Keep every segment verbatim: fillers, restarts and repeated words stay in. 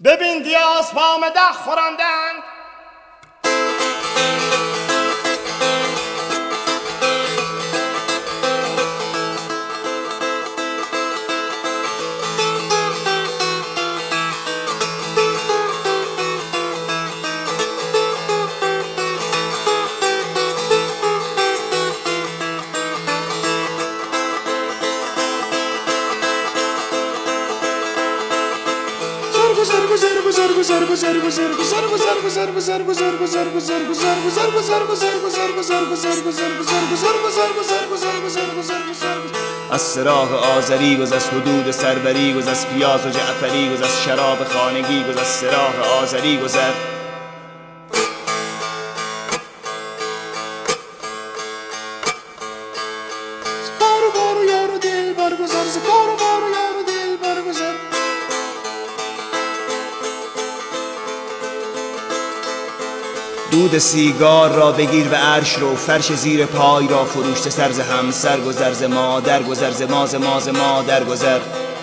ببین دیاز با مدح خوراندند. از سراغ آذری گذر، از حدود سربری گذر، از پیاز و جعفری گذر، از شراب خانگی گذر، از سراغ آذری گذر. دود سیگار را بگیر و عرش رو، فرش زیر پای را فروشته سر ز همسر گذر، ز مادر گذر، ز ما ز ما ز مادر گذر.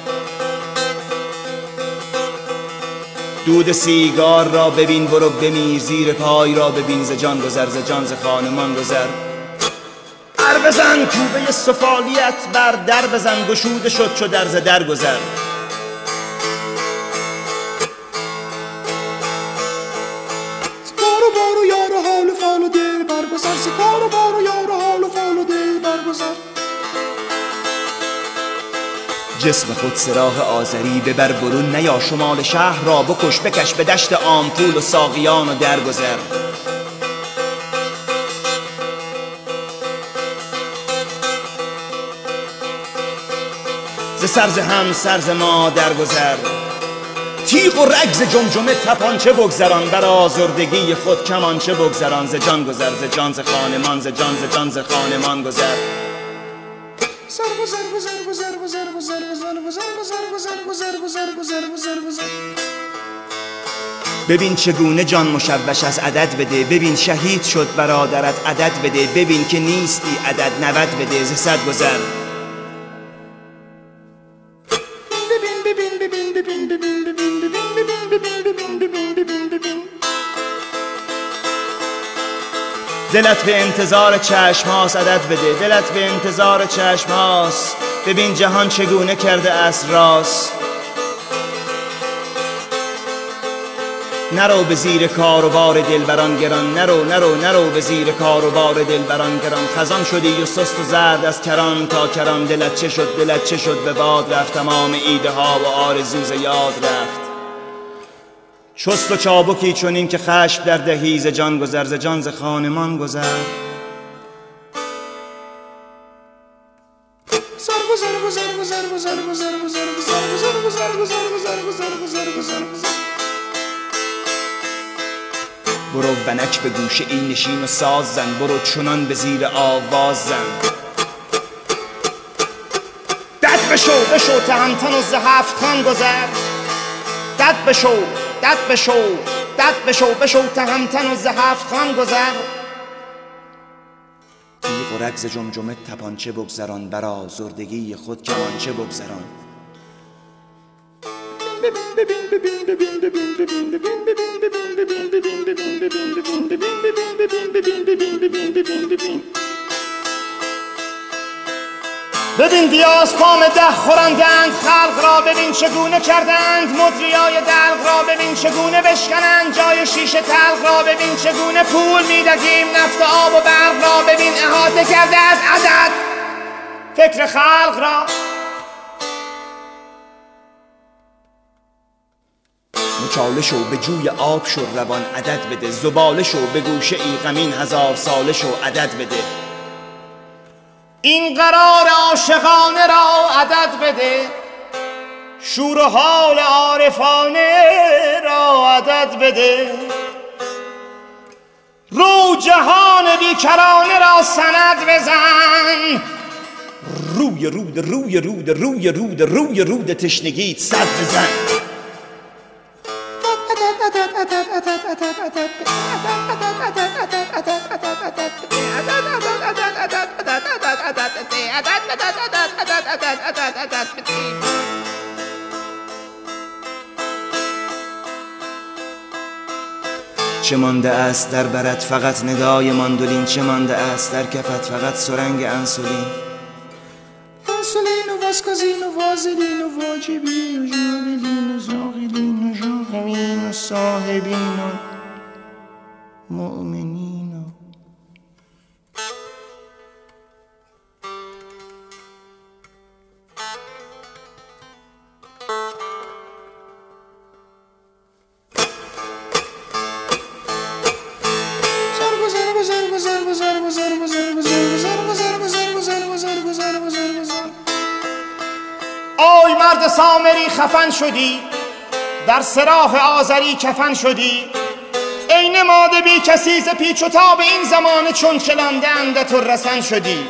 دود سیگار را ببین برو بمیر، زیر پای را ببین ز جان گذر، ز جان ز خانمان گذر. در بزن کوبه سفالیت بر در بزن، گشوده شد چو در ز در گذر. جسم خود سراح آذری ببر برون، نیا شمال شهر را بکش بکش، به دشت آمپول و ساقیان و درگذر. ز سر ز هم سر ز ما درگذر. تیغ و رگ ز جمجمه تپانچه بگذران، بر آزردگی خود کمانچه بگذران. ز جان گذر، ز جان ز خانمان، ز جان ز جان ز خانمان گذر. ببین چگونه جان مشوش از عدد بده، ببین شهید شد برادرت عدد بده، ببین که نیستی عدد نود بده، ز صد گذر. دلت به انتظار چشم هاست عدد بده، دلت به انتظار چشم هاست، ببین جهان چگونه کرده است راست. نرو به زیر کار و بار دلبران گران، نرو نرو نرو به زیر کار و بار دلبران گران. خزان شدی و سست و زرد از کران تا کران، دلت چه شد دلت چه شد به باد رفت، تمام ایده ها و آرزوز یاد رفت. چست و چابکی چنین که خشم در دهی، ز جان گذر، ز جان ز خانمان گذر. برو ونک به گوشه این نشین و ساز زن، برو چنان به زیر آواز زن. دد بشو بشو تهمتن و ز هفت خان گذر. دد بشو دد بشو دد بشو بشو تهمتن و ز هفت خان گذر. تیغ و رگ ز جمجمه تپانچه بگذران، بر آزردگی خود کمانچه بگذران. ببین دیاز پا مدح خوراندند خلق را، ببین چگونه کردند مدریای دلق را، ببین چگونه بشکنند جای شیشه تلق را، ببین چگونه پول میدهیم نفت آب و برق را، ببین احاطه کرده از عدد فکر خلق را. مچاله شو به جوی آب شو روان عدد بده، زباله شو به گوشه ای غمین هزار ساله شو عدد بده. این قرار عاشقانه را عدد بده، شور و حال عارفانه را عدد بده. رو جهان بیکرانه را سند بزن، روی رود روی رود روی رود روی رود تشنگیت صد بزن. چه مانده است در برت فقط ندای ماندولین، چه مانده است در کفت فقط سرنگ انسولین. انسولین و واسکازین و وازلین و واجبین و ژاولین و زاغلین و ژاغمین و صاحبین و مؤمنین و آی مرد سامری خفن شدی، در سراح آذری کفن شدی، ای نماده بی کسی ز پیچ و تاب این زمان چون چلانده اندت و رسن شدی.